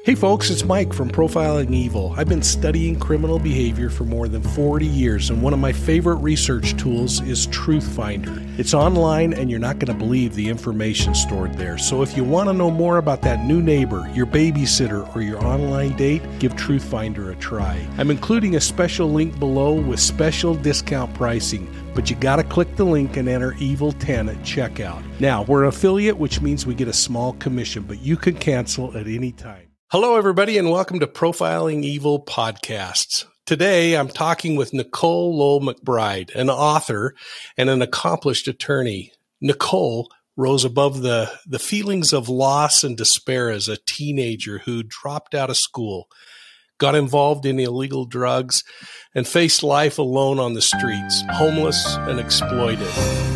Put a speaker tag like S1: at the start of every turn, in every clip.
S1: Hey folks, it's Mike from Profiling Evil. I've been studying criminal behavior for more than 40 years, and one of my favorite research tools is Truthfinder. It's online, and you're not going to believe the information stored there. So if you want to know more about that new neighbor, your babysitter, or your online date, give Truthfinder a try. I'm including a special link below with special discount pricing, but you got to click the link and enter EVIL10 at checkout. Now, we're an affiliate, which means we get a small commission, but you can cancel at any time. Hello, everybody, and welcome to Profiling Evil Podcasts. Today, I'm talking with Nicole Lowe McBride, an author and an accomplished attorney. Nicole rose above the feelings of loss and despair as a teenager who dropped out of school, got involved in illegal drugs, and faced life alone on the streets, homeless and exploited.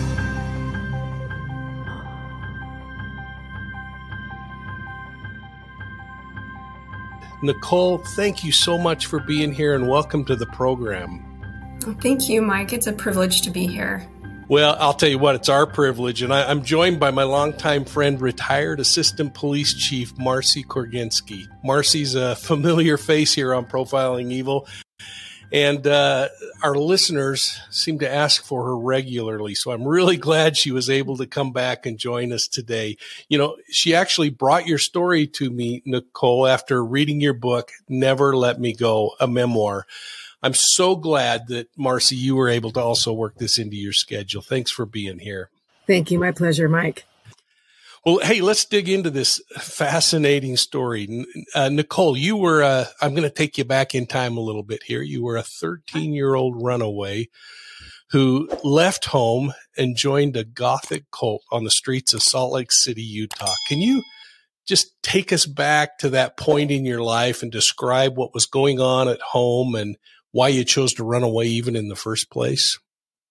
S1: Nicole, thank you so much for being here and welcome to the program.
S2: Thank you, Mike. It's a privilege to be here.
S1: Well, I'll tell you what, it's our privilege. And I'm joined by my longtime friend, retired Assistant Police Chief Marcy Korginski. Marcy's a familiar face here on Profiling Evil. And our listeners seem to ask for her regularly. So I'm really glad she was able to come back and join us today. You know, she actually brought your story to me, Nicole, after reading your book, Never Let Me Go, a memoir. I'm so glad that, Marcy, you were able to also work this into your schedule. Thanks for being here.
S3: Thank you. My pleasure, Mike.
S1: Well, hey, let's dig into this fascinating story. Nicole, you were, I'm going to take you back in time a little bit here. You were a 13-year-old runaway who left home and joined a Gothic cult on the streets of Salt Lake City, Utah. Can you just take us back to that point in your life and describe what was going on at home and why you chose to run away even in the first place?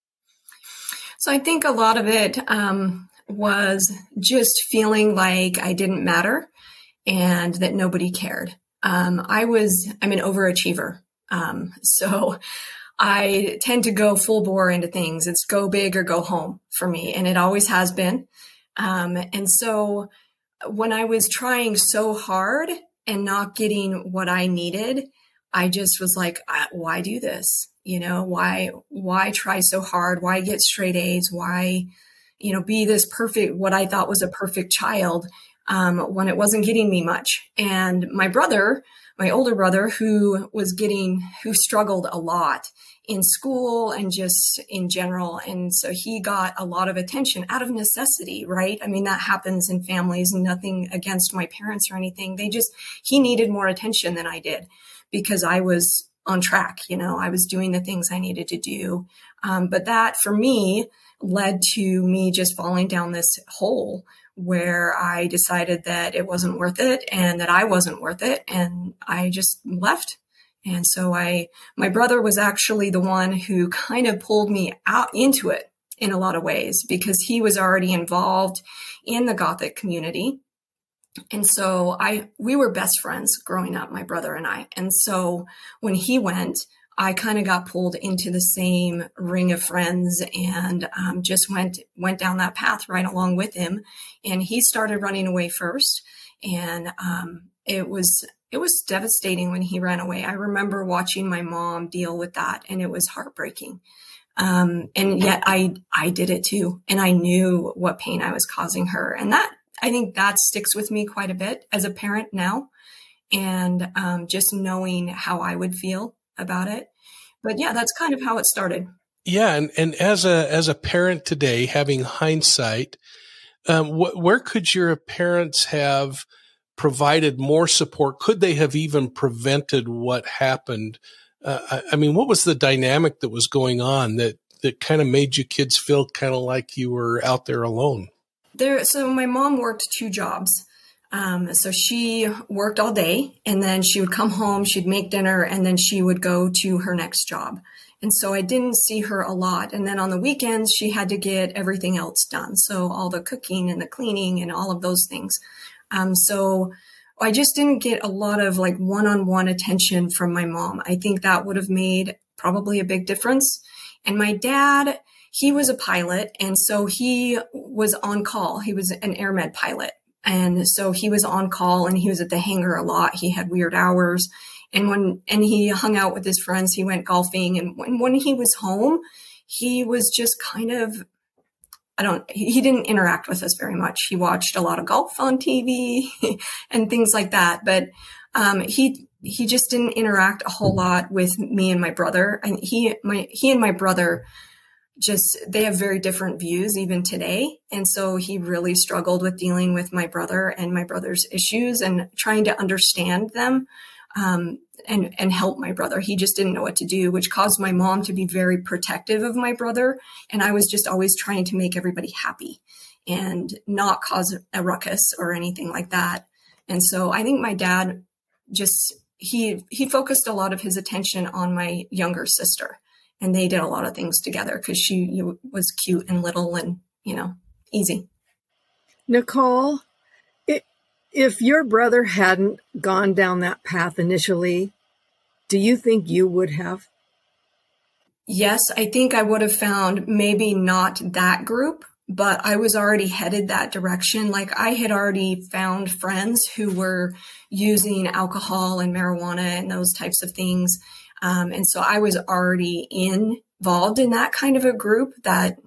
S2: So I think a lot of it was just feeling like I didn't matter and that nobody cared. I'm an overachiever. So I tend to go full bore into things. It's go big or go home for me. And it always has been. And so when I was trying so hard and not getting what I needed, I just was like, why do this? You know, why try so hard? Why get straight A's? Why, be this perfect, what I thought was a perfect child, when it wasn't getting me much. And my brother, my older brother, who struggled a lot in school and just in general. And so he got a lot of attention out of necessity, right? I mean, that happens in families, nothing against my parents or anything. He needed more attention than I did because I was on track. I was doing the things I needed to do. But that for me led to me just falling down this hole where I decided that it wasn't worth it and that I wasn't worth it. And I just left. And so my brother was actually the one who kind of pulled me out into it in a lot of ways because he was already involved in the Gothic community. And so we were best friends growing up, my brother and I. And so when he went, I kind of got pulled into the same ring of friends and just went down that path right along with him. And he started running away first. And it was devastating when he ran away. I remember watching my mom deal with that, and it was heartbreaking. And yet I did it too. And I knew what pain I was causing her. And I think that sticks with me quite a bit as a parent now. And just knowing how I would feel about it. But yeah, that's kind of how it started.
S1: Yeah. And as a parent today, having hindsight, where could your parents have provided more support? Could they have even prevented what happened? What was the dynamic that was going on that kind of made you kids feel kind of like you were out there alone?
S2: So my mom worked 2 jobs. So she worked all day and then she would come home, she'd make dinner, and then she would go to her next job. And so I didn't see her a lot. And then on the weekends, she had to get everything else done. So all the cooking and the cleaning and all of those things. So I just didn't get a lot of like one-on-one attention from my mom. I think that would have made probably a big difference. And my dad, he was a pilot. And so he was on call. He was an air med pilot. And so he was on call and he was at the hangar a lot. He had weird hours. And he hung out with his friends, he went golfing. And when he was home, he was just kind of, he didn't interact with us very much. He watched a lot of golf on TV and things like that. But he just didn't interact a whole lot with me and my brother. And he and my brother they have very different views even today. And so he really struggled with dealing with my brother and my brother's issues and trying to understand them and help my brother. He just didn't know what to do, which caused my mom to be very protective of my brother. And I was just always trying to make everybody happy and not cause a ruckus or anything like that. And so I think my dad he focused a lot of his attention on my younger sister. And they did a lot of things together because she was cute and little and, easy.
S3: Nicole, if your brother hadn't gone down that path initially, do you think you would have?
S2: Yes, I think I would have found maybe not that group, but I was already headed that direction. Like I had already found friends who were using alcohol and marijuana and those types of things. And so I was already involved in that kind of a group that,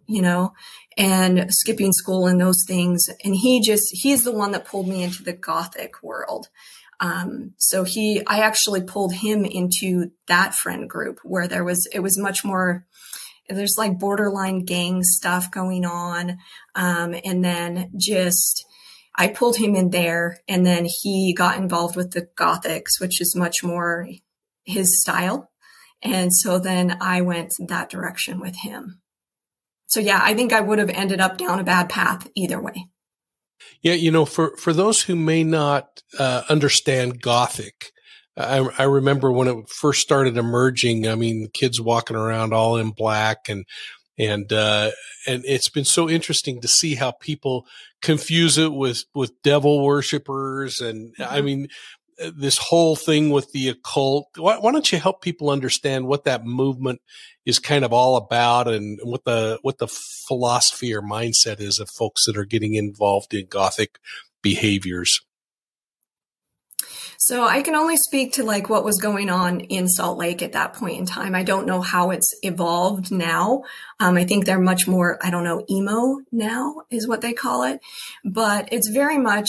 S2: and skipping school and those things. And he's the one that pulled me into the Gothic world. So I actually pulled him into that friend group where it was much more, there's like borderline gang stuff going on. And then I pulled him in there and then he got involved with the Gothics, which is much more his style. And so then I went that direction with him. So yeah, I think I would have ended up down a bad path either way.
S1: Yeah. For those who may not understand Gothic, I remember when it first started emerging, I mean, kids walking around all in black and it's been so interesting to see how people confuse it with devil worshipers. And mm-hmm. I mean, this whole thing with the occult. Why don't you help people understand what that movement is kind of all about and what the philosophy or mindset is of folks that are getting involved in Gothic behaviors?
S2: So I can only speak to like what was going on in Salt Lake at that point in time. I don't know how it's evolved now. I think they're much more, emo now is what they call it, but it's very much,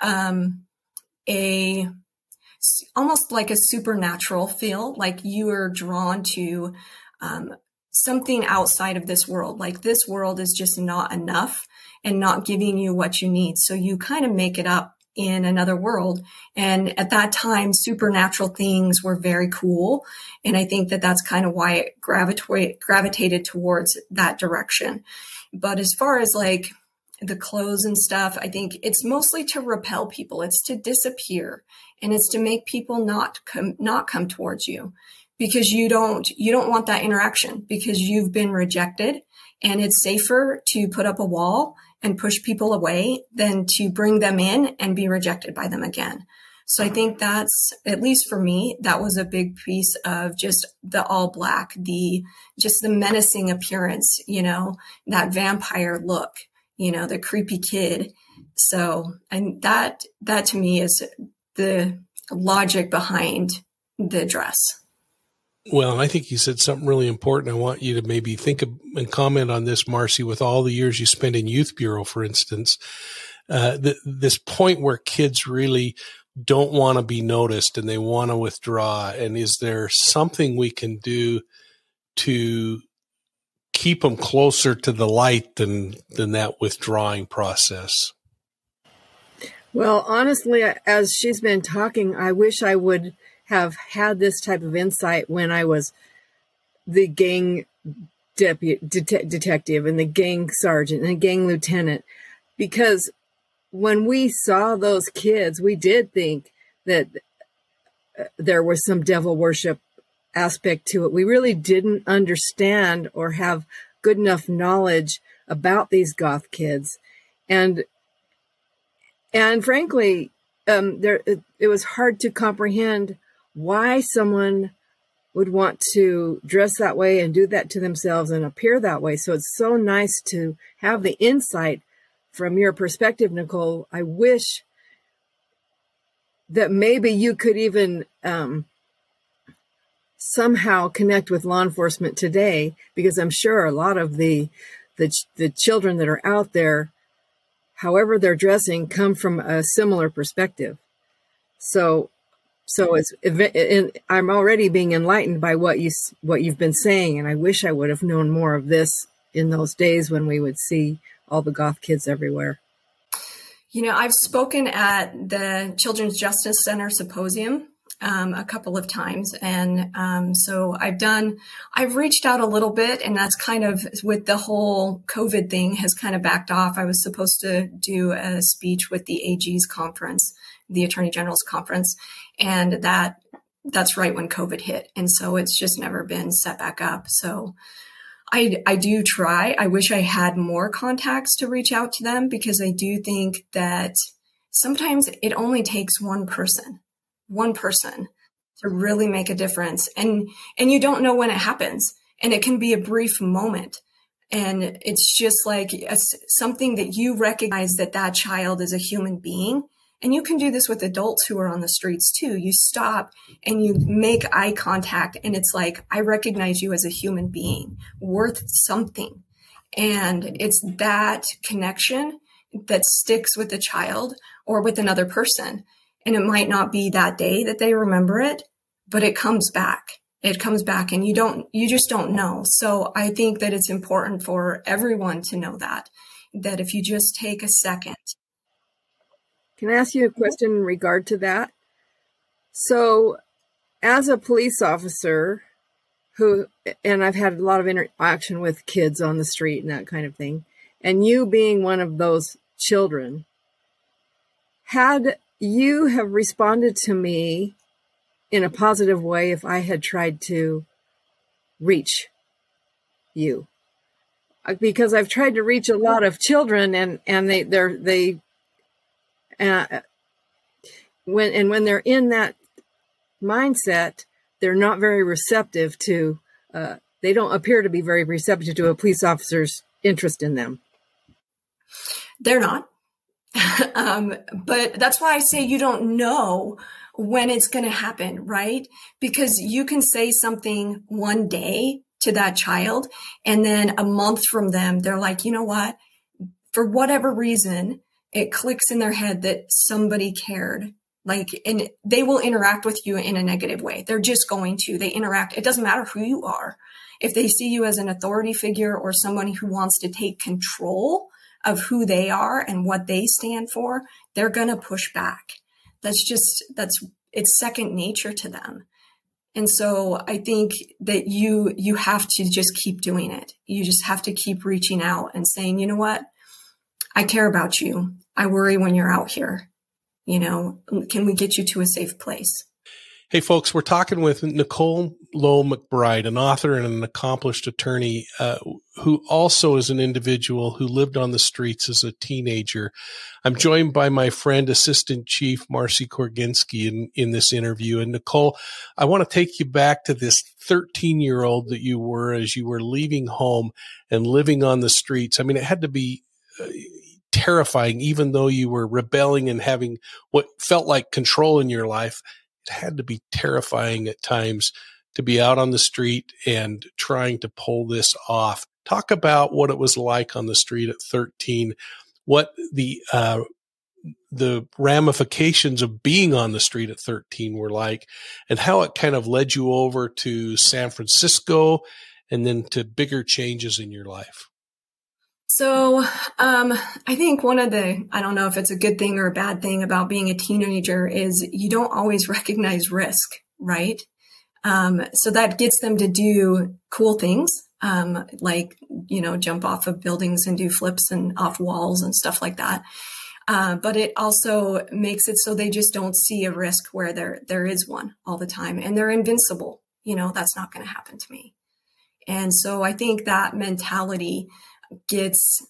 S2: almost like a supernatural feel, like you are drawn to something outside of this world. Like this world is just not enough and not giving you what you need. So you kind of make it up in another world. And at that time, supernatural things were very cool. And I think that that's kind of why it gravitated towards that direction. But as far as like the clothes and stuff, I think it's mostly to repel people. It's to disappear. And it's to make people not come towards you because you don't want that interaction because you've been rejected, and it's safer to put up a wall and push people away than to bring them in and be rejected by them again. So I think that's, at least for me, that was a big piece of just the all black, just the menacing appearance, that vampire look, the creepy kid. So, and that to me is the logic behind the dress.
S1: Well, I think you said something really important. I want you to maybe think of and comment on this, Marcy, with all the years you spent in Youth Bureau, for instance, this point where kids really don't want to be noticed and they want to withdraw. And is there something we can do to keep them closer to the light than that withdrawing process?
S3: Well, honestly, as she's been talking, I wish I would have had this type of insight when I was the gang detective and the gang sergeant and the gang lieutenant, because when we saw those kids, we did think that there was some devil worship aspect to it. We really didn't understand or have good enough knowledge about these goth kids. And frankly, it was hard to comprehend why someone would want to dress that way and do that to themselves and appear that way. So it's so nice to have the insight from your perspective, Nicole, I wish that maybe you could even somehow connect with law enforcement today, because I'm sure a lot of the children that are out there, however they're dressing, come from a similar perspective. So I'm already being enlightened by what you've been saying, and I wish I would have known more of this in those days when we would see all the goth kids everywhere.
S2: I've spoken at the Children's Justice Center Symposium a couple of times. And so I've reached out a little bit, and that's kind of with the whole COVID thing has kind of backed off. I was supposed to do a speech with the AG's conference, the Attorney General's conference, and that's right when COVID hit. And so it's just never been set back up. So I do try. I wish I had more contacts to reach out to them, because I do think that sometimes it only takes one person to really make a difference. And you don't know when it happens, and it can be a brief moment. And it's just like something that you recognize that child is a human being. And you can do this with adults who are on the streets too. You stop and you make eye contact, and it's like, I recognize you as a human being worth something. And it's that connection that sticks with the child or with another person. And it might not be that day that they remember it, but it comes back. It comes back, and you just don't know. So I think that it's important for everyone to know that if you just take a second.
S3: Can I ask you a question in regard to that? So as a police officer and I've had a lot of interaction with kids on the street and that kind of thing, and you being one of those children, had you have responded to me in a positive way if I had tried to reach you? Because I've tried to reach a lot of children, and when they're in that mindset, they're not very receptive to, they don't appear to be very receptive to a police officer's interest in them.
S2: They're not. But that's why I say you don't know when it's going to happen, right? Because you can say something one day to that child, and then a month from them, they're like, you know what? For whatever reason, it clicks in their head that somebody cared. And they will interact with you in a negative way. They're just going to. They interact. It doesn't matter who you are. If they see you as an authority figure or somebody who wants to take control of who they are and what they stand for, they're going to push back. It's second nature to them. And so I think that you have to just keep doing it. You just have to keep reaching out and saying, you know what? I care about you. I worry when you're out here. Can we get you to a safe place?
S1: Hey, folks, we're talking with Nicole Lowe McBride, an author and an accomplished attorney who also is an individual who lived on the streets as a teenager. I'm joined by my friend, Assistant Chief Marcy Korginski in this interview. And Nicole, I want to take you back to this 13-year-old that you were as you were leaving home and living on the streets. I mean, it had to be terrifying, even though you were rebelling and having what felt like control in your life. It had to be terrifying at times to be out on the street and trying to pull this off. Talk about what it was like on the street at 13, what the ramifications of being on the street at 13 were like, and how it kind of led you over to San Francisco and then to bigger changes in your life.
S2: So I think one of I don't know if it's a good thing or a bad thing about being a teenager is you don't always recognize risk, right? So that gets them to do cool things, like, jump off of buildings and do flips and off walls and stuff like that. But it also makes it so they just don't see a risk where there is one all the time, and they're invincible. That's not going to happen to me. And so I think that mentality it's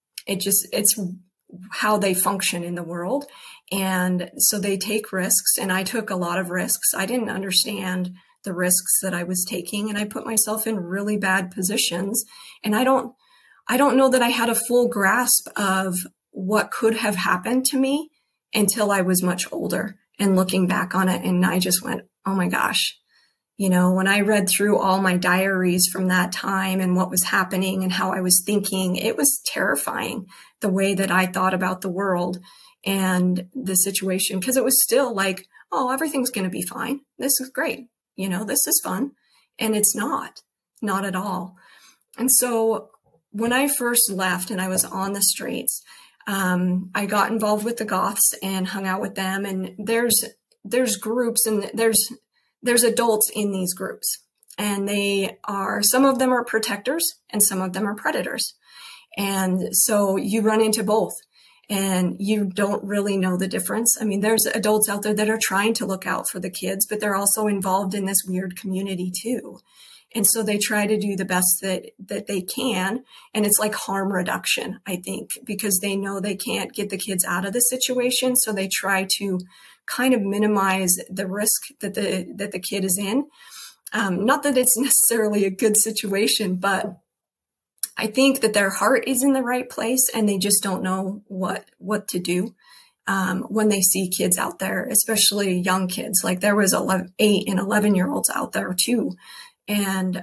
S2: how they function in the world. And so they take risks, and I took a lot of risks. I didn't understand the risks that I was taking, and I put myself in really bad positions. And I don't know that I had a full grasp of what could have happened to me until I was much older and looking back on it. And I just went, oh my gosh, when I read through all my diaries from that time and what was happening and how I was thinking, it was terrifying the way that I thought about the world and the situation, because it was still like, oh, everything's going to be fine. This is great. This is fun. And it's not at all. And so when I first left and I was on the streets, I got involved with the Goths and hung out with them. And there's groups and there's adults in these groups, and some of them are protectors and some of them are predators. And so you run into both and you don't really know the difference. I mean, there's adults out there that are trying to look out for the kids, but they're also involved in this weird community too. And so they try to do the best that they can. And it's like harm reduction, I think, because they know they can't get the kids out of the situation. So they try to kind of minimize the risk that the kid is in. Not that it's necessarily a good situation, but I think that their heart is in the right place and they just don't know what to do when they see kids out there, especially young kids. Like there was 8 and 11-year-olds out there too. And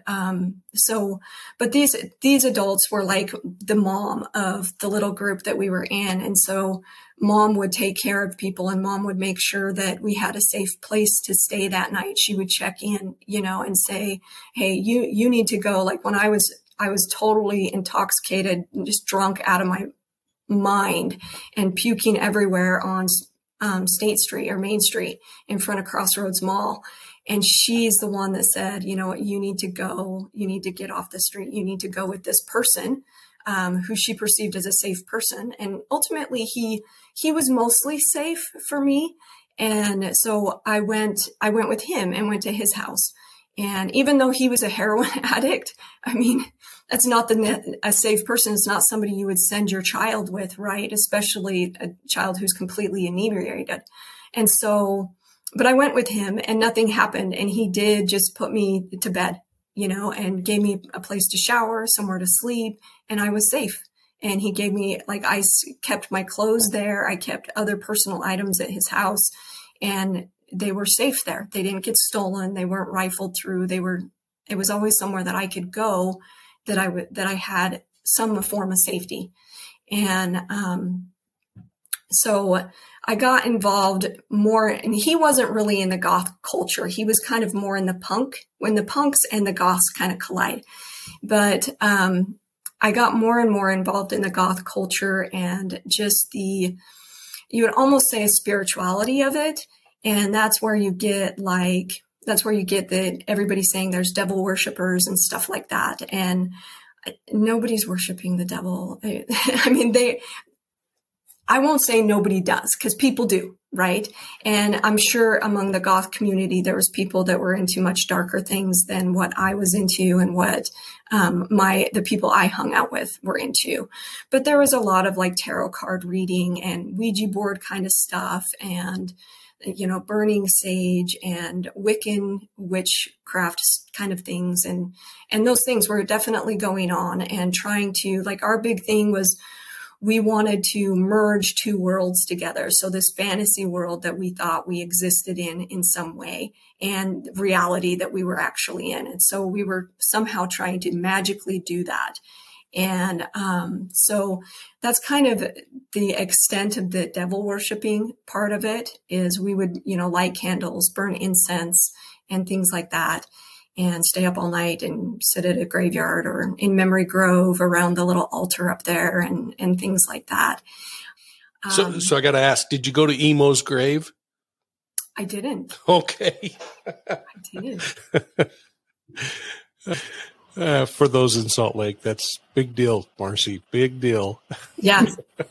S2: but these adults were like the mom of the little group that we were in. And so mom would take care of people and mom would make sure that we had a safe place to stay that night. She would check in, and say, hey, you need to go. Like when I was totally intoxicated, just drunk out of my mind and puking everywhere on State Street or Main Street in front of Crossroads Mall. And she's the one that said, you need to go, you need to get off the street. You need to go with this person, who she perceived as a safe person. And ultimately he was mostly safe for me. And so I went with him and went to his house. And even though he was a heroin addict, I mean, that's not a safe person. It's not somebody you would send your child with, right? Especially a child who's completely inebriated. And so, but I went with him and nothing happened. And he did just put me to bed, and gave me a place to shower, somewhere to sleep, and I was safe. And he gave me, I kept my clothes there. I kept other personal items at his house, and they were safe there. They didn't get stolen. They weren't rifled through. It was always somewhere that I could go, that I had some form of safety. And, so I got involved more, and he wasn't really in the goth culture. He was kind of more in the punk, when the punks and the goths kind of collide. But I got more and more involved in the goth culture and just you would almost say a spirituality of it. And that's where you get that everybody's saying there's devil worshipers and stuff like that. And nobody's worshiping the devil. I mean, I won't say nobody does, because people do, right? And I'm sure among the goth community, there was people that were into much darker things than what I was into and what the people I hung out with were into. But there was a lot of tarot card reading and Ouija board kind of stuff, and burning sage and Wiccan witchcraft kind of things, and those things were definitely going on, and trying to our big thing was, we wanted to merge two worlds together. So this fantasy world that we thought we existed in some way, and reality that we were actually in. And so we were somehow trying to magically do that. And so that's kind of the extent of the devil worshiping part of it, is we would, light candles, burn incense and things like that, and stay up all night and sit at a graveyard or in Memory Grove around the little altar up there and things like that.
S1: So I got to ask, did you go to Emo's grave?
S2: I didn't.
S1: Okay.
S2: I didn't.
S1: For those in Salt Lake, that's big deal, Marcy. Big deal.
S2: Yeah.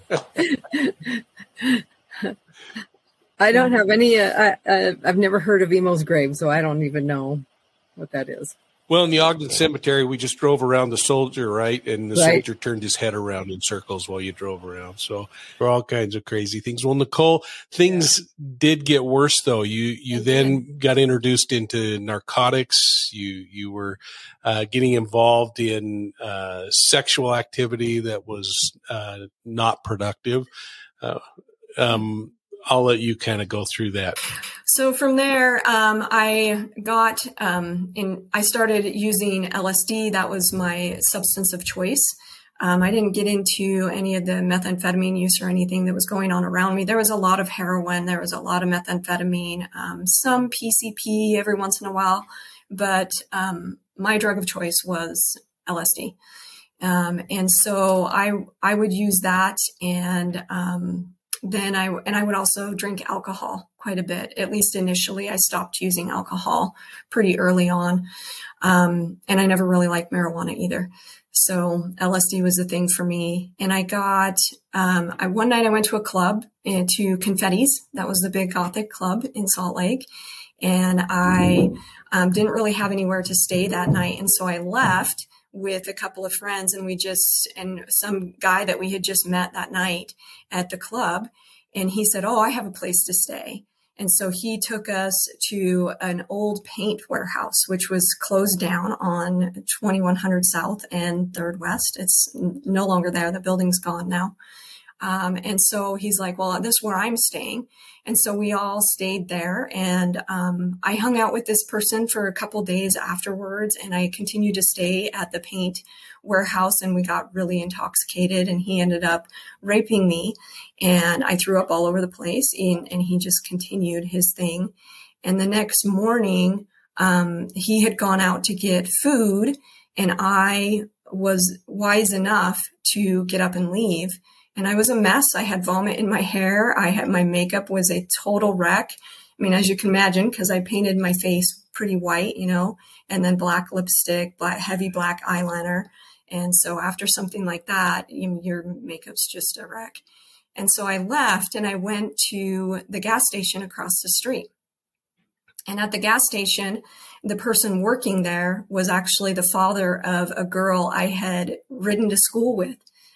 S3: I don't have any, I've never heard of Emo's grave, so I don't even know what that is.
S1: Well, in the Ogden Cemetery, we just drove around the soldier, right? And the soldier turned his head around in circles while you drove around. So for all kinds of crazy things. Well, Nicole, things did get worse, though. You then got introduced into narcotics. You were getting involved in sexual activity that was not productive. I'll let you kind of go through that.
S2: So from there, I started using LSD. That was my substance of choice. I didn't get into any of the methamphetamine use or anything that was going on around me. There was a lot of heroin. There was a lot of methamphetamine, some PCP every once in a while, but my drug of choice was LSD. And so I would use that, and then I would also drink alcohol quite a bit. At least initially, I stopped using alcohol pretty early on. And I never really liked marijuana either. So LSD was the thing for me. And I got, one night I went to a club, to Confetti's. That was the big Gothic club in Salt Lake. And I didn't really have anywhere to stay that night. And so I left with a couple of friends, and some guy that we had just met that night at the club. And he said, "Oh, I have a place to stay." And so he took us to an old paint warehouse, which was closed down on 2100 South and 3rd West. It's no longer there. The building's gone now. And so he's like, "Well, this is where I'm staying." And so we all stayed there, and I hung out with this person for a couple days afterwards, and I continued to stay at the paint warehouse, and we got really intoxicated, and he ended up raping me, and I threw up all over the place, and he just continued his thing. And the next morning, he had gone out to get food, and I was wise enough to get up and leave. And I was a mess. I had vomit in my hair. My makeup was a total wreck. I mean, as you can imagine, because I painted my face pretty white, and then black lipstick, heavy black eyeliner. And so after something like that, your makeup's just a wreck. And so I left and I went to the gas station across the street. And at the gas station, the person working there was actually the father of a girl I had ridden to school with.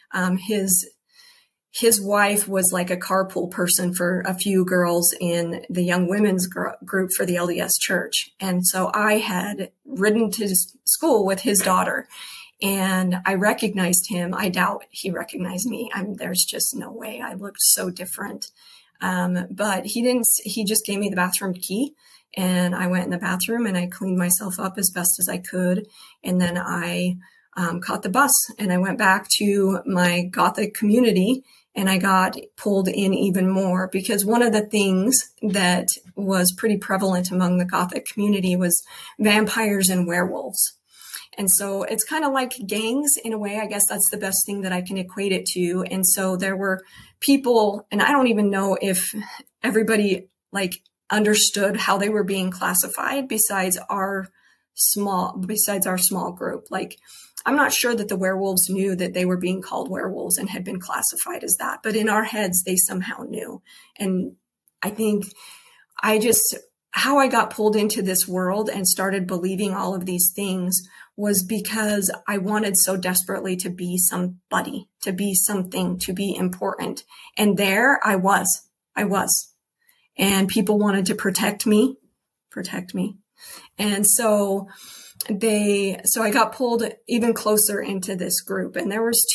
S2: His wife was like a carpool person for a few girls in the young women's group for the LDS church. And so I had ridden to school with his daughter, and I recognized him. I doubt he recognized me. There's just no way. I looked so different. But he didn't. He just gave me the bathroom key, and I went in the bathroom and I cleaned myself up as best as I could. And then I caught the bus and I went back to my Gothic community. And I got pulled in even more, because one of the things that was pretty prevalent among the Gothic community was vampires and werewolves. And so it's kind of like gangs in a way. I guess that's the best thing that I can equate it to. And so there were people, and I don't even know if everybody understood how they were being classified besides our small group. I'm not sure that the werewolves knew that they were being called werewolves and had been classified as that, but in our heads, they somehow knew. And I think how I got pulled into this world and started believing all of these things was because I wanted so desperately to be somebody, to be something, to be important. And there I was. And people wanted to protect me. And so I got pulled even closer into this group, and there was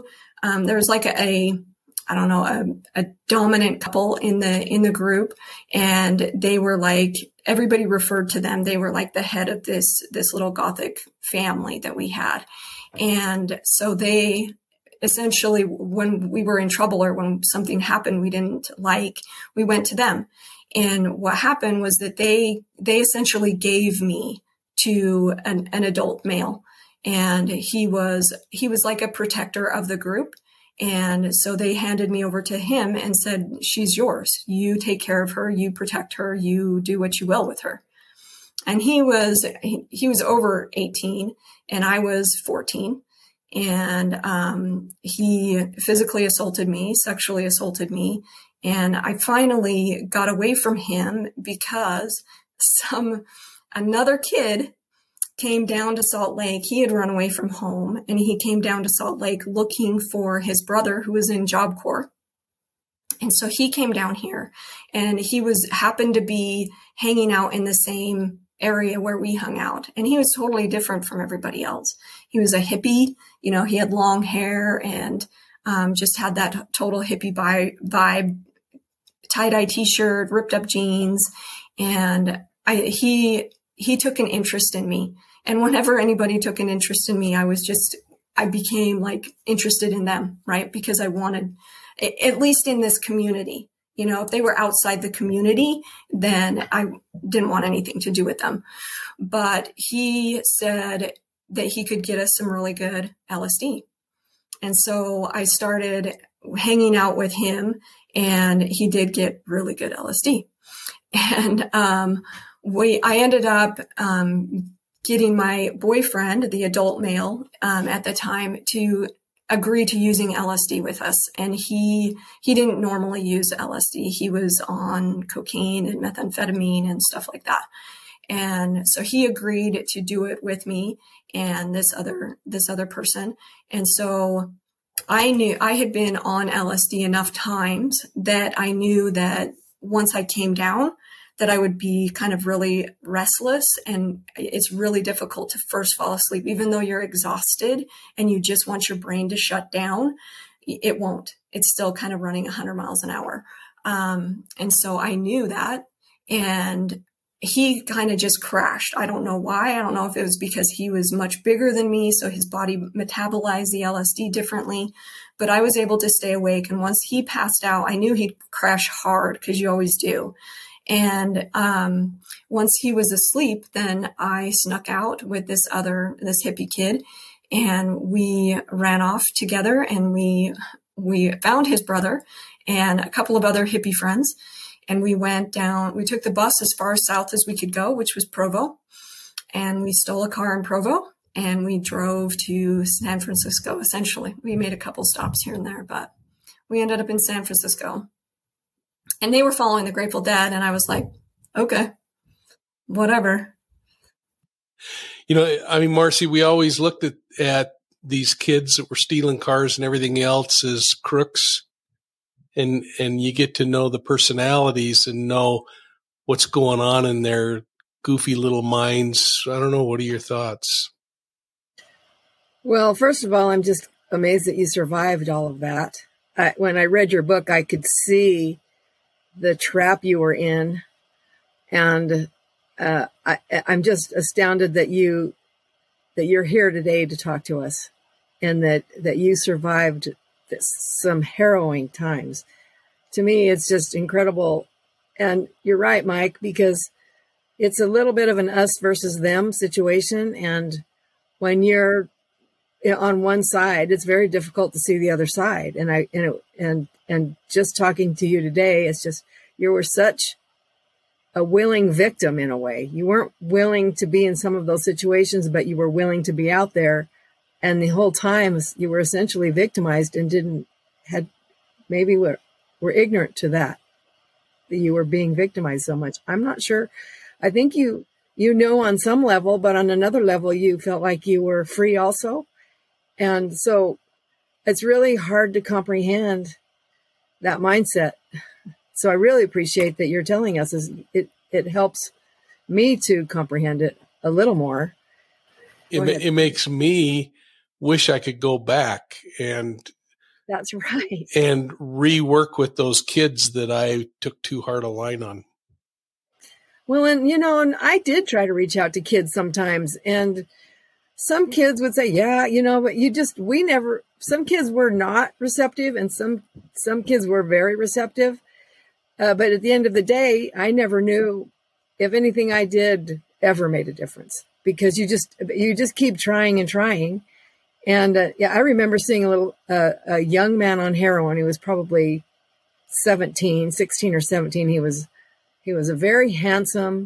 S2: a dominant couple in the group, and they were everybody referred to them. They were like the head of this little Gothic family that we had. And so they essentially, when we were in trouble or when something happened we didn't like, we went to them. And what happened was that they essentially gave me to an adult male, and he was like a protector of the group. And so they handed me over to him and said, "She's yours. You take care of her. You protect her. You do what you will with her." And he was over 18 and I was 14. And he physically assaulted me, sexually assaulted me. And I finally got away from him because another kid came down to Salt Lake. He had run away from home, and he came down to Salt Lake looking for his brother who was in Job Corps. And so he came down here, and he happened to be hanging out in the same area where we hung out. And he was totally different from everybody else. He was a hippie, he had long hair and just had that total hippie vibe, tie-dye t-shirt, ripped up jeans. And he took an interest in me. And whenever anybody took an interest in me, I became like interested in them, right? Because I wanted, at least in this community, if they were outside the community, then I didn't want anything to do with them. But he said that he could get us some really good LSD. And so I started hanging out with him, and he did get really good LSD. And I ended up getting my boyfriend, the adult male at the time, to agree to using LSD with us. And he didn't normally use LSD. He was on cocaine and methamphetamine and stuff like that. And so he agreed to do it with me and this other person. And so I knew I had been on LSD enough times that I knew that once I came down, that I would be kind of really restless, and it's really difficult to first fall asleep. Even though you're exhausted and you just want your brain to shut down, it won't. It's still kind of running 100 miles an hour. And so I knew that, and he kind of just crashed. I don't know why. I don't know if it was because he was much bigger than me, so his body metabolized the LSD differently, but I was able to stay awake. And once he passed out, I knew he'd crash hard, because you always do. And once he was asleep, then I snuck out with this hippie kid, and we ran off together, and we found his brother and a couple of other hippie friends. And we went down, we took the bus as far south as we could go, which was Provo. And we stole a car in Provo, and we drove to San Francisco, essentially. We made a couple stops here and there, but we ended up in San Francisco. And they were following the Grateful Dead, and I was like, okay, whatever.
S1: Marcy, we always looked at these kids that were stealing cars and everything else as crooks. And you get to know the personalities and know what's going on in their goofy little minds. I don't know. What are your thoughts?
S3: Well, first of all, I'm just amazed that you survived all of that. When I read your book, I could see the trap you were in. And I'm just astounded that you're here today to talk to us, and that you survived some harrowing times. To me, it's just incredible. And you're right, Mike, because it's a little bit of an us versus them situation. And when you're on one side, it's very difficult to see the other side. And just talking to you today, it's just, you were such a willing victim in a way. You weren't willing to be in some of those situations, but you were willing to be out there. And the whole time you were essentially victimized and were ignorant to that you were being victimized so much. I'm not sure. I think you on some level, but on another level, you felt like you were free also. And so it's really hard to comprehend that mindset. So I really appreciate that you're telling us. It helps me to comprehend it a little more.
S1: It makes me wish I could go back and
S3: that's right.
S1: And rework with those kids that I took too hard a line on.
S3: Well, and I did try to reach out to kids sometimes, and some kids would say, yeah, but some kids were not receptive, and some kids were very receptive. But at the end of the day, I never knew if anything I did ever made a difference, because you just keep trying and trying. And I remember seeing a young man on heroin. He was probably 16 or 17. He was a very handsome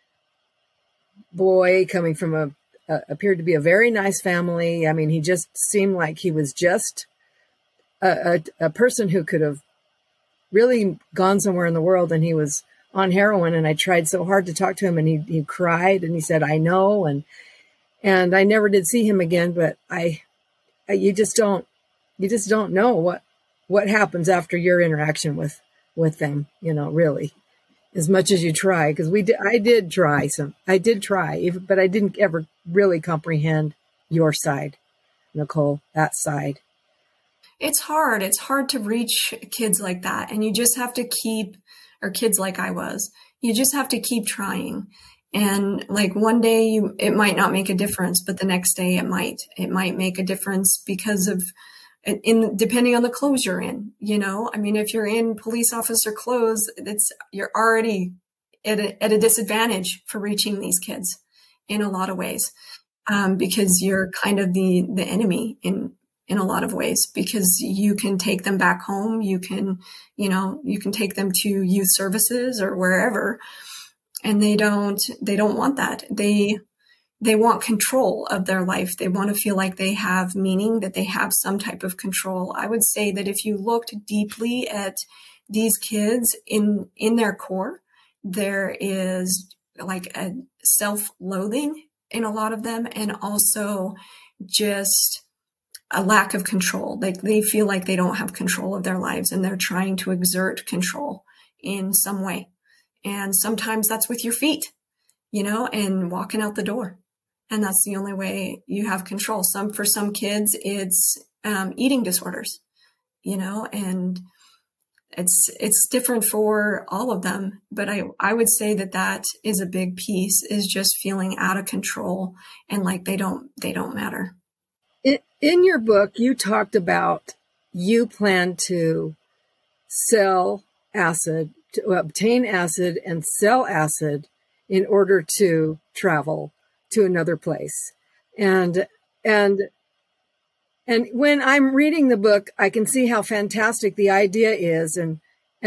S3: boy coming from appeared to be a very nice family. I mean, he just seemed like he was just a person who could have really gone somewhere in the world, and he was on heroin. And I tried so hard to talk to him, and he cried, and he said, I know. And I never did see him again, but you just don't know what happens after your interaction with them, really, as much as you try. Because I did try, but I didn't ever really comprehend your side, Nicole, that side.
S2: It's hard. It's hard to reach kids like that. And you just have to or kids like I was, you just have to keep trying. And like one day it might not make a difference, but the next day it might make a difference because of depending on the clothes you're in, I mean, if you're in police officer clothes, you're already at a disadvantage for reaching these kids in a lot of ways. Because you're kind of the enemy in a lot of ways, because you can take them back home. You can take them to youth services or wherever, and they don't want that. They want control of their life. They want to feel like they have meaning, that they have some type of control. I would say that if you looked deeply at these kids in their core, there is like a self-loathing in a lot of them, and also just a lack of control. Like they feel like they don't have control of their lives, and they're trying to exert control in some way. And sometimes that's with your feet, and walking out the door. And that's the only way you have control. For some kids, it's eating disorders, and it's different for all of them. But I would say that is a big piece, is just feeling out of control and like they don't matter.
S3: In your book, you talked about you plan to sell acid, to obtain acid and sell acid in order to travel to another place. And when I'm reading the book, I can see how fantastic the idea is, and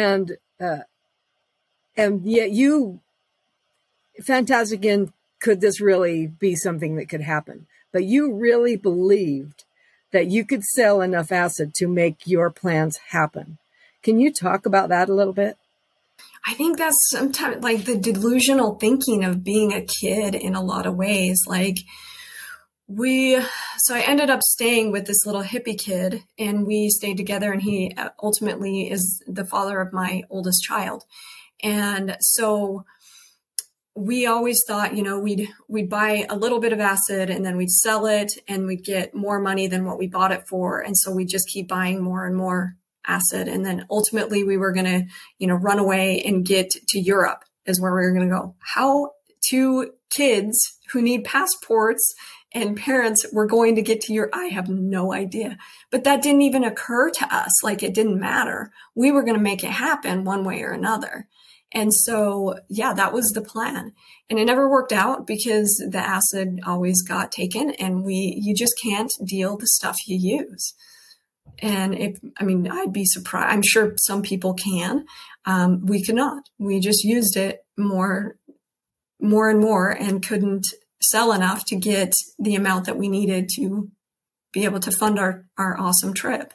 S3: yet fantastic in, could this really be something that could happen? But you really believed that you could sell enough acid to make your plans happen. Can you talk about that a little bit?
S2: I think that's sometimes like the delusional thinking of being a kid in a lot of ways. Like so I ended up staying with this little hippie kid, and we stayed together, and he ultimately is the father of my oldest child. And so we always thought, we'd buy a little bit of acid and then we'd sell it and we'd get more money than what we bought it for. And so we'd just keep buying more and more acid. And then ultimately we were going to, run away and get to Europe is where we were going to go. How two kids who need passports and parents were going to get to Europe, I have no idea. But that didn't even occur to us. Like it didn't matter. We were going to make it happen one way or another. And so, yeah, that was the plan. And it never worked out because the acid always got taken, and you just can't deal the stuff you use. And I'd be surprised. I'm sure some people can. We could not. We just used it more and more, and couldn't sell enough to get the amount that we needed to be able to fund our awesome trip.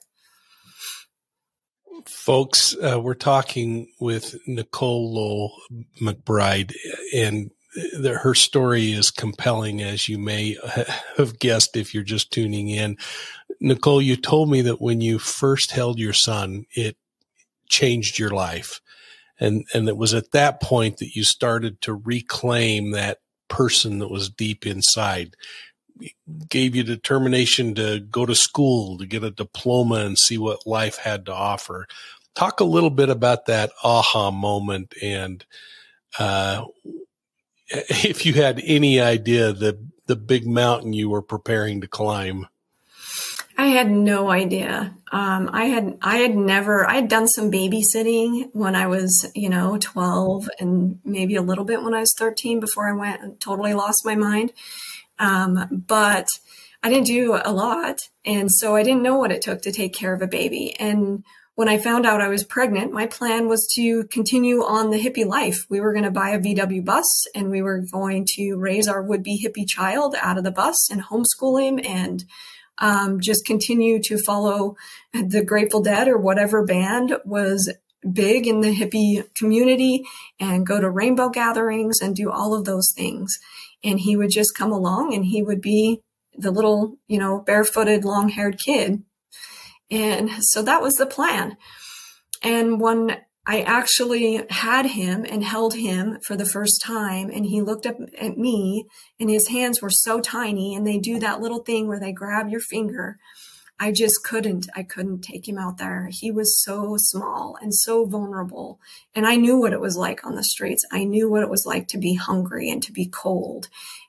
S1: Folks, we're talking with Nicole Lowe McBride, and her story is compelling, as you may have guessed if you're just tuning in. Nicole, you told me that when you first held your son, it changed your life. And it was at that point that you started to reclaim that person that was deep inside. It gave you determination to go to school, to get a diploma and see what life had to offer. Talk a little bit about that aha moment, and if you had any idea the big mountain you were preparing to climb.
S2: I had no idea. I had done some babysitting when I was, 12, and maybe a little bit when I was 13 before I went and totally lost my mind. But I didn't do a lot. And so I didn't know what it took to take care of a baby. And when I found out I was pregnant, my plan was to continue on the hippie life. We were going to buy a VW bus, and we were going to raise our would-be hippie child out of the bus and homeschool him, and just continue to follow the Grateful Dead or whatever band was big in the hippie community and go to rainbow gatherings and do all of those things. And he would just come along and he would be the little, barefooted, long-haired kid. And so that was the plan. And when I actually had him and held him for the first time, and he looked up at me, and his hands were so tiny, and they do that little thing where they grab your finger. I couldn't take him out there. He was so small and so vulnerable. And I knew what it was like on the streets. I knew what it was like to be hungry and to be cold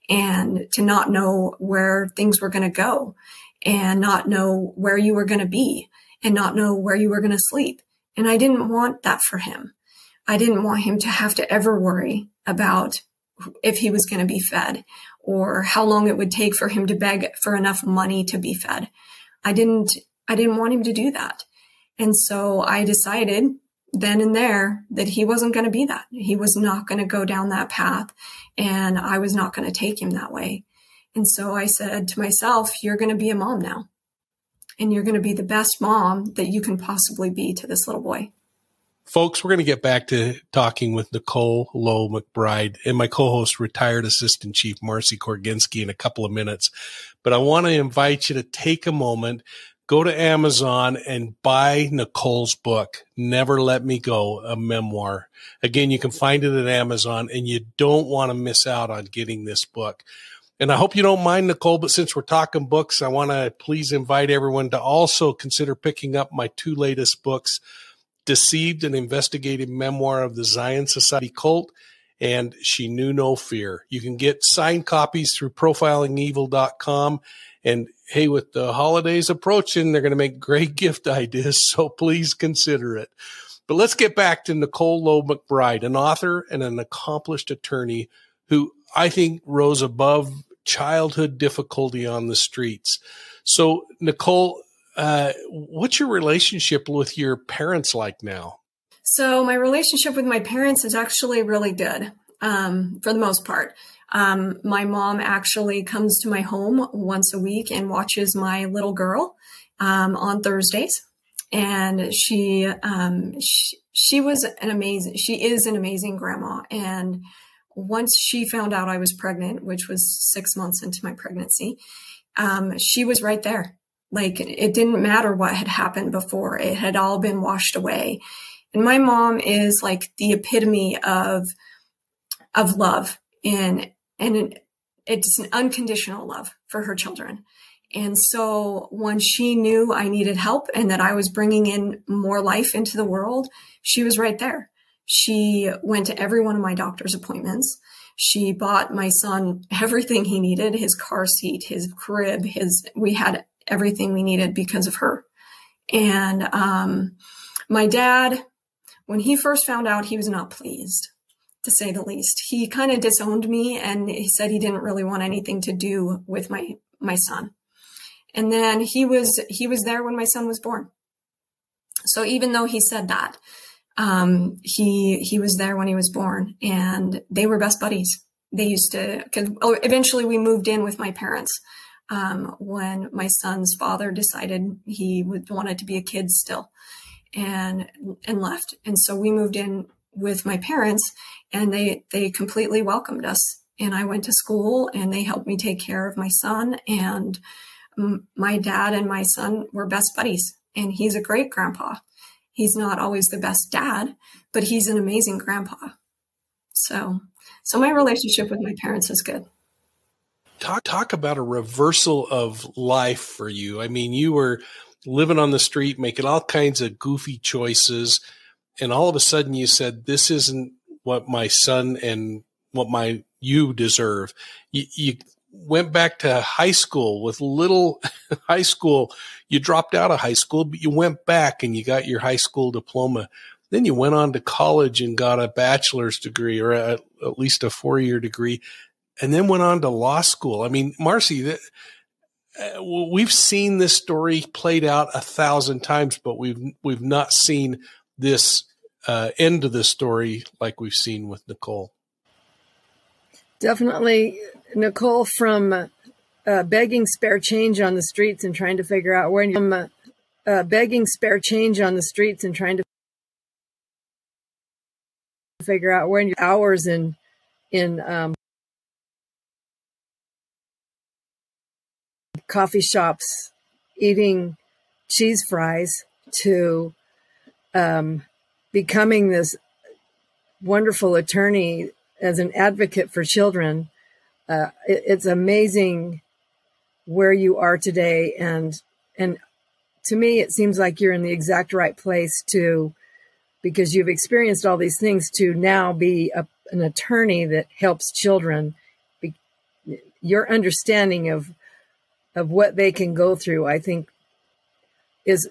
S2: and to not know where things were going to go and not know where you were going to be and not know where you were going to sleep. And I didn't want that for him. I didn't want him to have to ever worry about if he was going to be fed or how long it would take for him to beg for enough money to be fed. I didn't want him to do that. And so I decided then and there that he wasn't going to be that. He was not going to go down that path, and I was not going to take him that way. And so I said to myself, you're going to be a mom now, and you're going to be the best mom that you can possibly be to this little boy.
S1: Folks, we're going to get back to talking with Nicole Lowe McBride and my co-host, retired Assistant Chief Marcy Korginski, in a couple of minutes. But I want to invite you to take a moment, go to Amazon and buy Nicole's book, Never Let Me Go, a memoir. Again, you can find it at Amazon, and you don't want to miss out on getting this book. And I hope you don't mind, Nicole, but since we're talking books, I want to please invite everyone to also consider picking up my 2 latest books, Deceived, an investigative memoir of the Zion Society cult, and She Knew No Fear. You can get signed copies through profilingevil.com. And hey, with the holidays approaching, they're going to make great gift ideas, so please consider it. But let's get back to Nicole Lowe McBride, an author and an accomplished attorney who I think rose above childhood difficulty on the streets. So, Nicole, what's your relationship with your parents like now?
S2: So my relationship with my parents is actually really good, for the most part. My mom actually comes to my home once a week and watches my little girl on Thursdays. And she is an amazing grandma. And once she found out I was pregnant, which was 6 months into my pregnancy, she was right there. Like, it didn't matter what had happened before. It had all been washed away. And my mom is like the epitome of love, and it's an unconditional love for her children. And so when she knew I needed help and that I was bringing in more life into the world, she was right there. She went to every one of my doctor's appointments. She bought my son everything he needed, his car seat, his crib, we had everything we needed because of her. And my dad, when he first found out, he was not pleased, to say the least. He kind of disowned me, and he said he didn't really want anything to do with my son. And then he was there when my son was born. So even though he said that, he was there when he was born, and they were best buddies. They used to, eventually we moved in with my parents, when my son's father decided he wanted to be a kid still and left. And so we moved in with my parents, and they completely welcomed us. And I went to school, and they helped me take care of my son, and my dad and my son were best buddies, and he's a great grandpa. He's not always the best dad, but he's an amazing grandpa. So my relationship with my parents is good.
S1: Talk about a reversal of life for you. I mean, you were living on the street, making all kinds of goofy choices, and all of a sudden you said, this isn't what my son and what you deserve. You went back to high school with little high school. You dropped out of high school, but you went back and you got your high school diploma. Then you went on to college and got a bachelor's degree, or at least a 4-year degree, and then went on to law school. I mean, Marcy, we've seen this story played out 1,000 times, but we've not seen this end of the story like we've seen with Nicole.
S3: Definitely, Nicole, from begging spare change on the streets and trying to figure out where, begging spare change on the streets and trying to figure out when your hours in coffee shops eating cheese fries to becoming this wonderful attorney as an advocate for children. It's amazing where you are today. And to me, it seems like you're in the exact right place because you've experienced all these things to now be an attorney that helps children. Your understanding of what they can go through, I think, is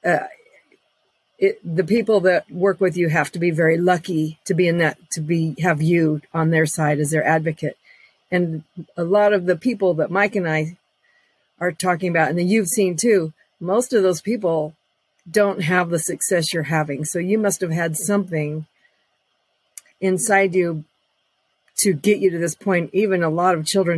S3: the people that work with you have to be very lucky to be in that, have you on their side as their advocate. And a lot of the people that Mike and I are talking about, and that you've seen too, most of those people don't have the success you're having. So you must have had something inside you to get you to this point. Even a lot of children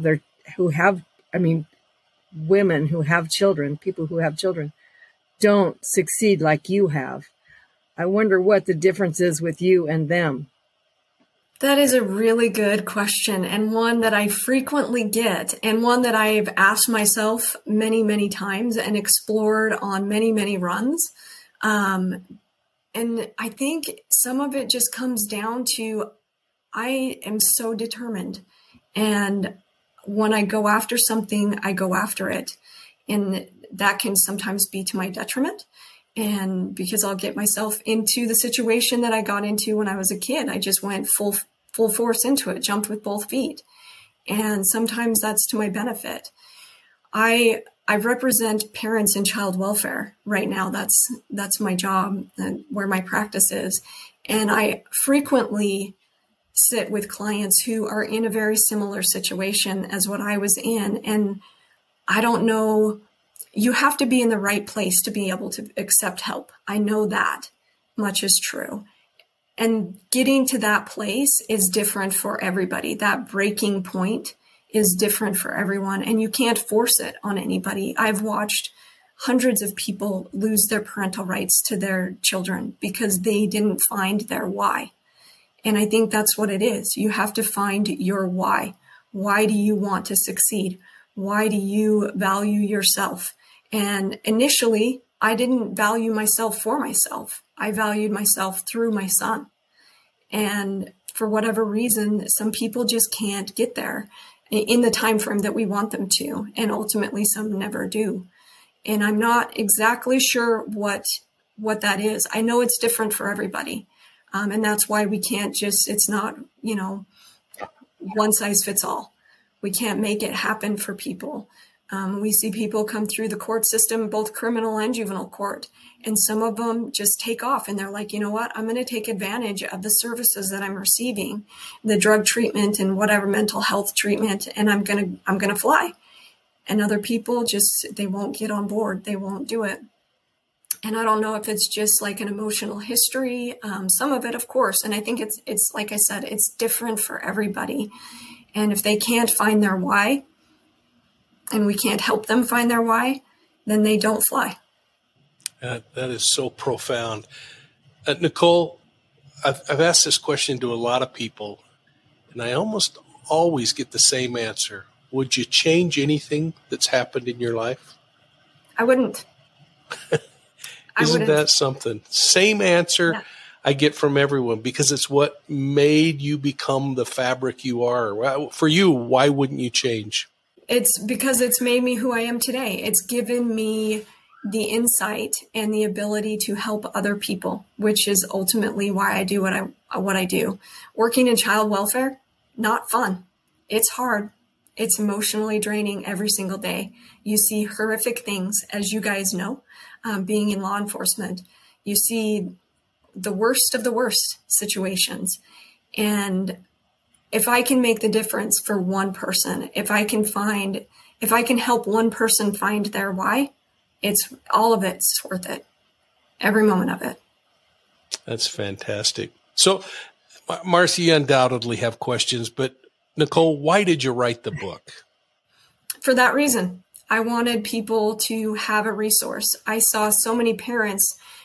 S3: women who have children, people who have children, don't succeed like you have. I wonder what the difference is with you and them.
S2: That is a really good question, and one that I frequently get, and one that I've asked myself many, many times and explored on many, many runs. And I think some of it just comes down to I am so determined. And when I go after something, I go after it. And that can sometimes be to my detriment. And because I'll get myself into the situation that I got into when I was a kid, I just went full force into it, jumped with both feet. And sometimes that's to my benefit. I represent parents in child welfare right now. That's my job and where my practice is. And I frequently sit with clients who are in a very similar situation as what I was in. And I don't know, you have to be in the right place to be able to accept help. I know that much is true. And getting to that place is different for everybody. That breaking point is different for everyone, and you can't force it on anybody. I've watched hundreds of people lose their parental rights to their children because they didn't find their why. And I think that's what it is. You have to find your why. Why do you want to succeed? Why do you value yourself? And initially, I didn't value myself for myself. I valued myself through my son. And for whatever reason, some people just can't get there in the time frame that we want them to. And ultimately, some never do. And I'm not exactly sure what that is. I know it's different for everybody. And that's why we can't it's not, one size fits all. We can't make it happen for people. We see people come through the court system, both criminal and juvenile court, and some of them just take off and they're like, you know what, I'm going to take advantage of the services that I'm receiving, the drug treatment and whatever mental health treatment, and I'm going to fly. And other people they won't get on board. They won't do it. And I don't know if it's just like an emotional history, some of it, of course. And I think it's like I said, it's different for everybody. And if they can't find their why, and we can't help them find their why, then they don't fly.
S1: That is so profound. Nicole, I've asked this question to a lot of people, and I almost always get the same answer. Would you change anything that's happened in your life?
S2: I wouldn't.
S1: Isn't that something? Same answer. Yeah. I get from everyone because it's what made you become the fabric you are. For you, why wouldn't you change?
S2: It's because it's made me who I am today. It's given me the insight and the ability to help other people, which is ultimately why I do what I do. Working in child welfare, not fun. It's hard. It's emotionally draining every single day. You see horrific things, as you guys know, being in law enforcement. You see the worst of the worst situations. And if I can make the difference for one person, if I can help one person find their why, all of it's worth it. Every moment of it.
S1: That's fantastic. So, Marcy, you undoubtedly have questions, but Nicole, why did you write the book?
S2: For that reason. I wanted people to have a resource. I saw so many parents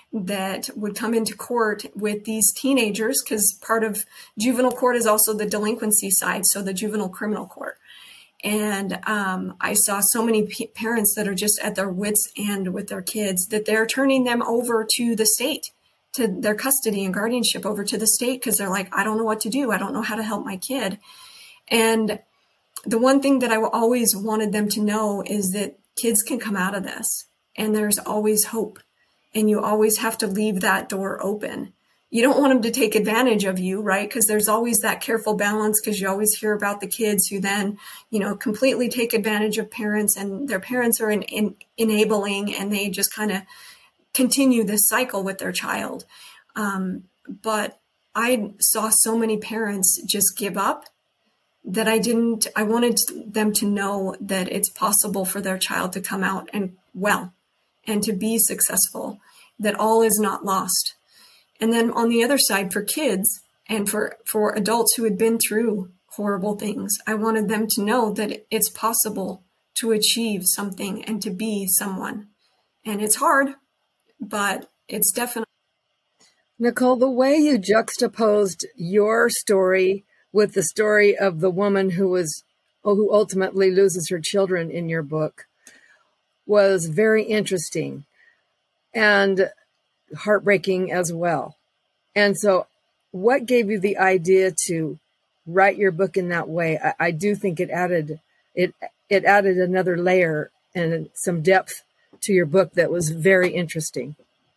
S2: that would come into court with these teenagers, because part of juvenile court is also the delinquency side, so the juvenile criminal court. And I saw so many parents that are just at their wits' end with their kids, that they're turning them over to the state, to their custody and guardianship over to the state, because they're like, I don't know what to do. I don't know how to help my kid. And the one thing that I always wanted them to know is that kids can come out of this, and there's always hope. And you always have to leave that door open. You don't want them to take advantage of you, right? Because there's always that careful balance, because you always hear about the kids who then, completely take advantage of parents, and their parents are enabling, and they just kind of continue this cycle with their child. But I saw so many parents just give up that I wanted them to know that it's possible for their child to come out and to be successful, that all is not lost. And then on the other side, for kids and for adults who had been through horrible things, I wanted them to know that it's possible to achieve something and to be someone. And it's hard, but it's definitely.
S3: Nicole, the way you juxtaposed your story with the story of the woman who ultimately loses her children in your book was very interesting and heartbreaking as well. And so what gave you the idea to write your book in that way? I do think it added another layer and some depth to your book that was very interesting.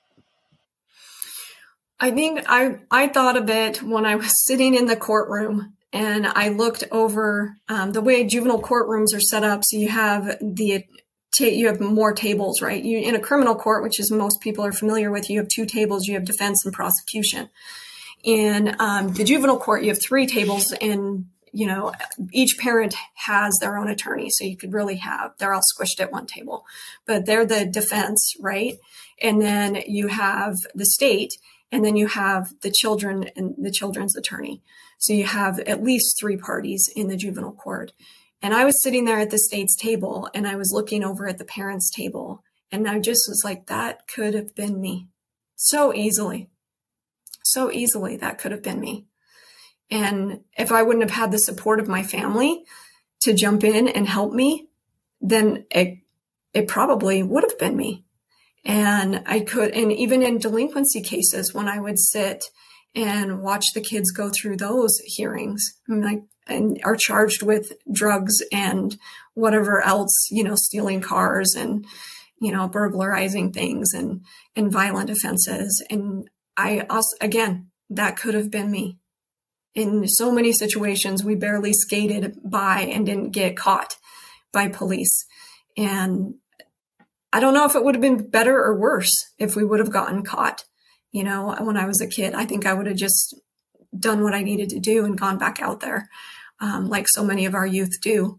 S2: I think I thought of it when I was sitting in the courtroom, and I looked over the way juvenile courtrooms are set up. So you have you have more tables, right? In a criminal court, which is most people are familiar with, you have 2 tables. You have defense and prosecution. In the juvenile court, you have 3 tables, and each parent has their own attorney. So you could really they're all squished at one table, but they're the defense, right? And then you have the state, and then you have the children and the children's attorney. So you have at least 3 parties in the juvenile court. And I was sitting there at the state's table, and I was looking over at the parents' table, and I just was like, that could have been me. So easily that could have been me. And if I wouldn't have had the support of my family to jump in and help me, then it probably would have been me. And even in delinquency cases, when I would sit and watch the kids go through those hearings, and are charged with drugs and whatever else, stealing cars and, burglarizing things and violent offenses. And I also, again, that could have been me. In so many situations, we barely skated by and didn't get caught by police. And I don't know if it would have been better or worse if we would have gotten caught. When I was a kid, I think I would have just done what I needed to do and gone back out there, like so many of our youth do.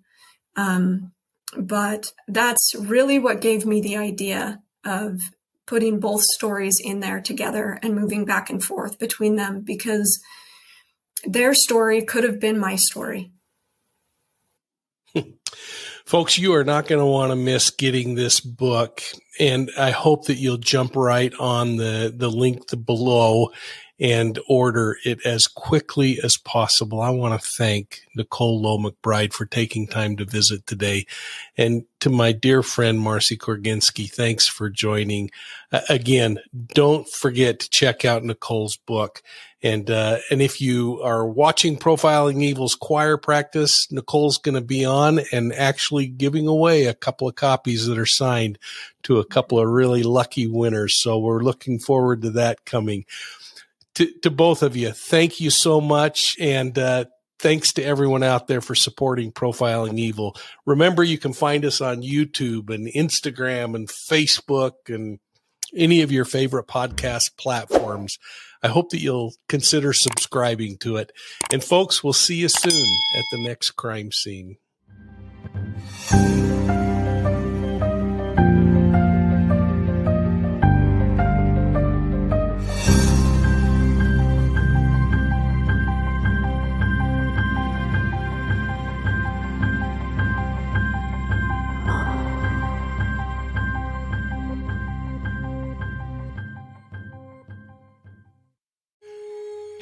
S2: But that's really what gave me the idea of putting both stories in there together and moving back and forth between them, because their story could have been my story.
S1: Folks, you are not going to want to miss getting this book, and I hope that you'll jump right on the link below and order it as quickly as possible. I want to thank Nicole Lowe McBride for taking time to visit today. And to my dear friend, Marcy Korginski, thanks for joining. Again, don't forget to check out Nicole's book. And if you are watching Profiling Evil's choir practice, Nicole's going to be on and actually giving away a couple of copies that are signed to a couple of really lucky winners. So we're looking forward to that coming. To both of you, thank you so much. And thanks to everyone out there for supporting Profiling Evil. Remember, you can find us on YouTube and Instagram and Facebook and any of your favorite podcast platforms. I hope that you'll consider subscribing to it. And folks, we'll see you soon at the next crime scene.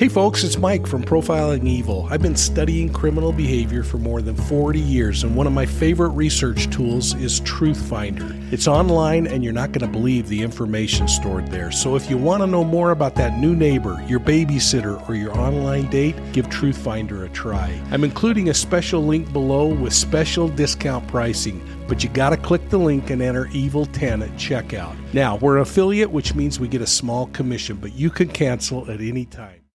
S1: Hey folks, it's Mike from Profiling Evil. I've been studying criminal behavior for more than 40 years, and one of my favorite research tools is Truthfinder. It's online, and you're not going to believe the information stored there. So if you want to know more about that new neighbor, your babysitter, or your online date, give Truthfinder a try. I'm including a special link below with special discount pricing, but you got to click the link and enter EVIL10 at checkout. Now, we're an affiliate, which means we get a small commission, but you can cancel at any time.